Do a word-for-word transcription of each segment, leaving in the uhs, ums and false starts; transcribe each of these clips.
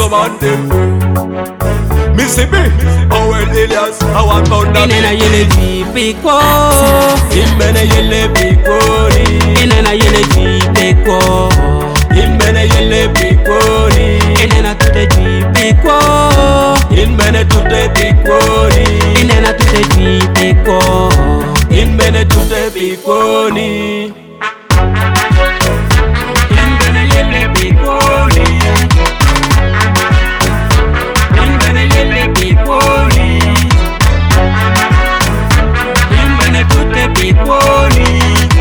some on them. Missy B, oh well Elias, I want pound that. Inena yele vipiko, Imene yele bikoni. inena yele vipiko, Imene yele bikoni. inena tute vipiko, Imene tute bikoni. inena tute vipiko, Imene tute bikoni. inena yele vipikoni, inena yele vipikoni, inena tute vipikoni,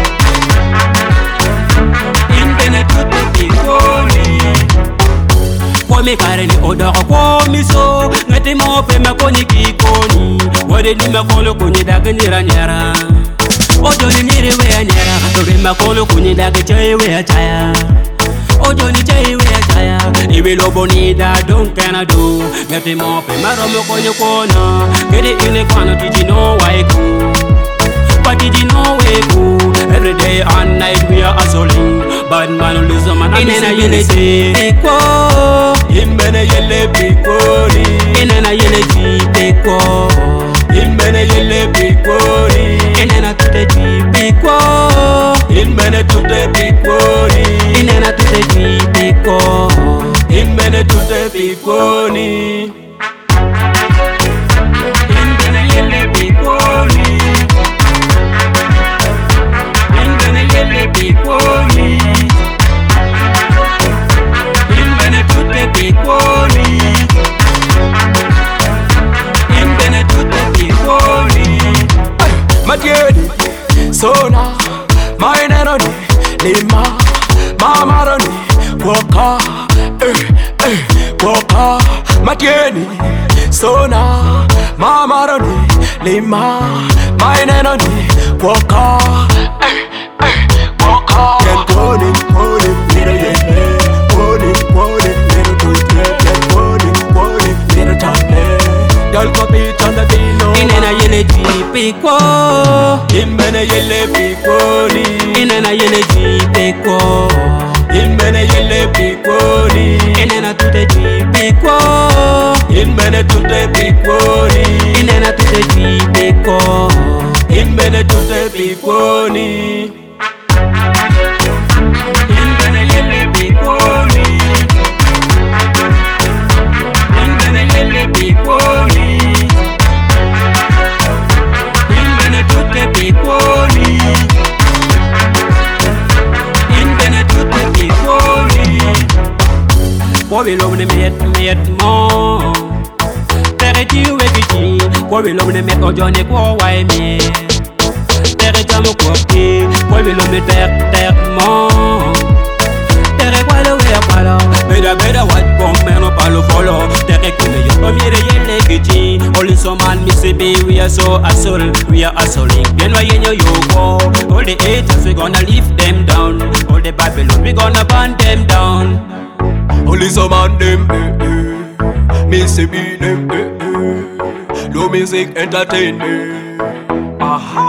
inena tute vipikoni. Kwame kareni odoro kwami so ngati mope makoni kikoni wade ni makolo kuni daga nira nyara ojo ni nire we nyara tobe makolo kuni daga chai we chaya ojo ni chai we chaya ibe lobo ni da don kana do ngati mope maromo konyo kona gede ine kwano tiji no waiku but did you know we go every day and night we are hustling bad man lose man inena yele vipiko Imene yele bikoni. inena yele vipiko Imene yele bikoni. inena tute vipiko Imene tute bikoni. inena tute vipiko Imene tute bikoni. inena yele vipikoni inena yele vipikoni inena tute vipikoni inena tute vipikoni. Matieni, Sona, Maineroni, Lima, Mamaroni, Waka, eh, eh, Waka, Matieni, Sona, Mamaroni, Lima, Maineroni, Waka, eh, eh, Waka. Get money, money, little yeah, money, money, little good yeah, money, money, little top yeah. Y'all compete on the below. Inena yele vipiko, Imene yele bikoni. inena yele vipiko, Imene yele bikoni. inena tute vipiko, Imene tute bikoni. inena tute vipiko, Imene tute bikoni. inena yele vipikoni, inena yele vipikoni, inena tute vipikoni, inena tute vipikoni. Kwa bilo mne met met mo tere ti we kiti kwa bilo mne met ojone kwa wai me tere jamu kwa ki kwa bilo mne ter ter mo tere kwa lo we palo beda beda wat pomeno palo follow tere kile yo pamire yele kiti only some man Missy B we are so hustle we are hustling then why you yo go all the haters we gonna leave them down all the Babylon we gonna burn them down. Only some on them, eh, eh. Missy B them, eh, eh. Low music entertainment. Aha.